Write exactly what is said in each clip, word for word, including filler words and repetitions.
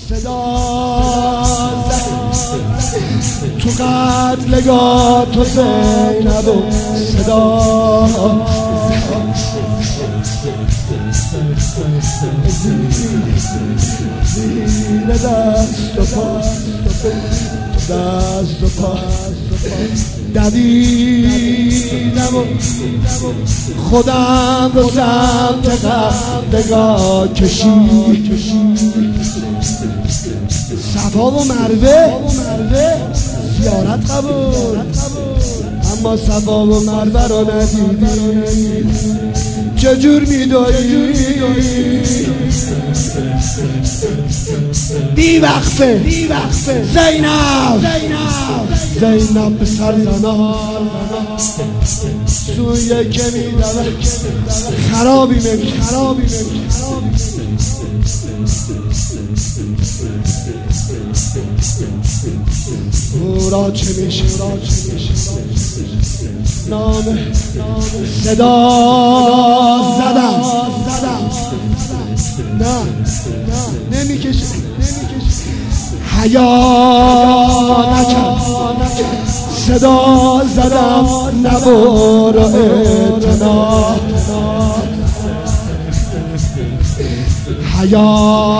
صدا تو قتلگاه تو زینب و صدا زیر دست و پا دست و پا دویدم و خودم رو سمت قتلگاه کشید. صفا و مروه زیارت قبول، اما صفا و مروه رو ندیدی. چجور میدایی بی وقفه زینب زینب به سر زنان سوی که میدوه خرابی نمی او را چه میشه نام صدا زدم نه نمیکشه حیا نکرد صدا زدم نبار اعتنا حیا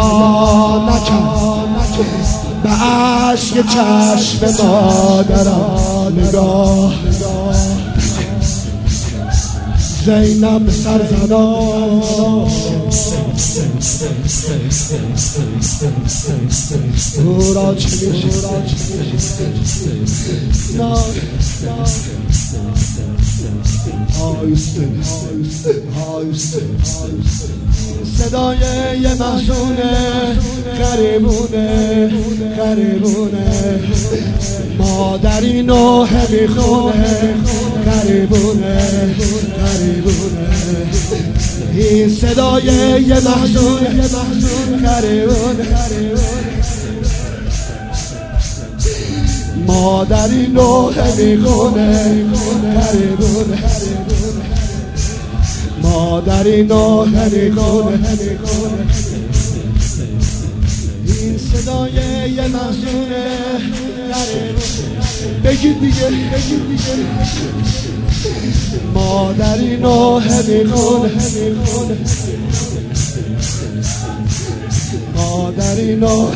نکرد به عشق چشم مادرم نگاه زینب به سر زدم او را چه میشه آیسته آیسته صدای یه محزونه غریبونه غریبونه مادری نوح میخونه غریبونه غریبونه این صدای یه محزونه غریبونه مادری نوح میخونه غریبونه مادری نوح میخونه این صدای یه محزونه بگید دیگه بگید دیگه مادری نوح میخونه مادری نوح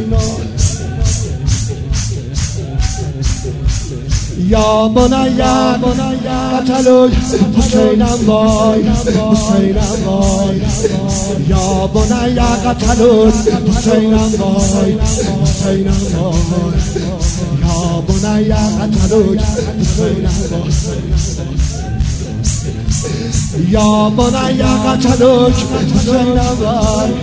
یا بنیا قتلوا حسینم وای حسینم وای یا بنیا قتلوا حسینم وای حسینم وای یا بنیا قتلوا حسینم وای یا بنیا قتلوا حسینم وای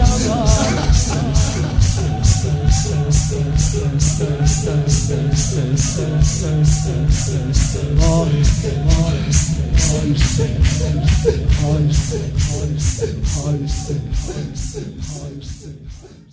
High, high, high, high, high, high, high, high,